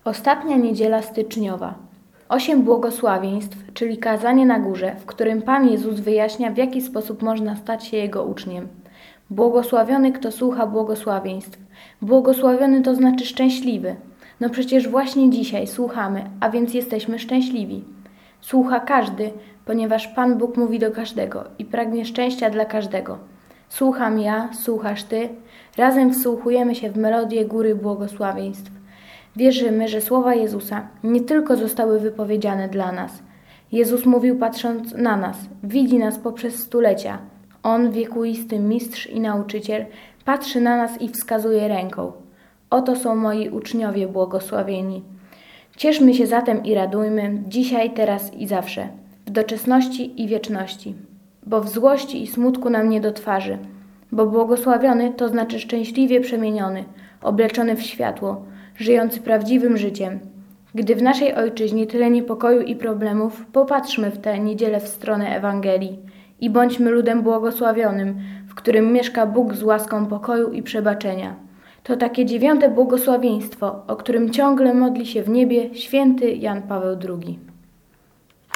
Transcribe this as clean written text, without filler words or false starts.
Ostatnia niedziela styczniowa. 8 błogosławieństw, czyli kazanie na górze, w którym Pan Jezus wyjaśnia, w jaki sposób można stać się Jego uczniem. Błogosławiony, kto słucha błogosławieństw. Błogosławiony to znaczy szczęśliwy. No przecież właśnie dzisiaj słuchamy, a więc jesteśmy szczęśliwi. Słucha każdy, ponieważ Pan Bóg mówi do każdego i pragnie szczęścia dla każdego. Słucham ja, słuchasz ty. Razem wsłuchujemy się w melodię góry błogosławieństw. Wierzymy, że słowa Jezusa nie tylko zostały wypowiedziane dla nas. Jezus mówił patrząc na nas, widzi nas poprzez stulecia. On, wiekuisty mistrz i nauczyciel, patrzy na nas i wskazuje ręką. Oto są moi uczniowie błogosławieni. Cieszmy się zatem i radujmy, dzisiaj, teraz i zawsze, w doczesności i wieczności, bo w złości i smutku nam nie do twarzy, bo błogosławiony to znaczy szczęśliwie przemieniony, obleczony w światło, żyjący prawdziwym życiem. Gdy w naszej ojczyźnie tyle niepokoju i problemów, popatrzmy w tę niedzielę w stronę Ewangelii i bądźmy ludem błogosławionym, w którym mieszka Bóg z łaską pokoju i przebaczenia. To takie 9. błogosławieństwo, o którym ciągle modli się w niebie święty Jan Paweł II.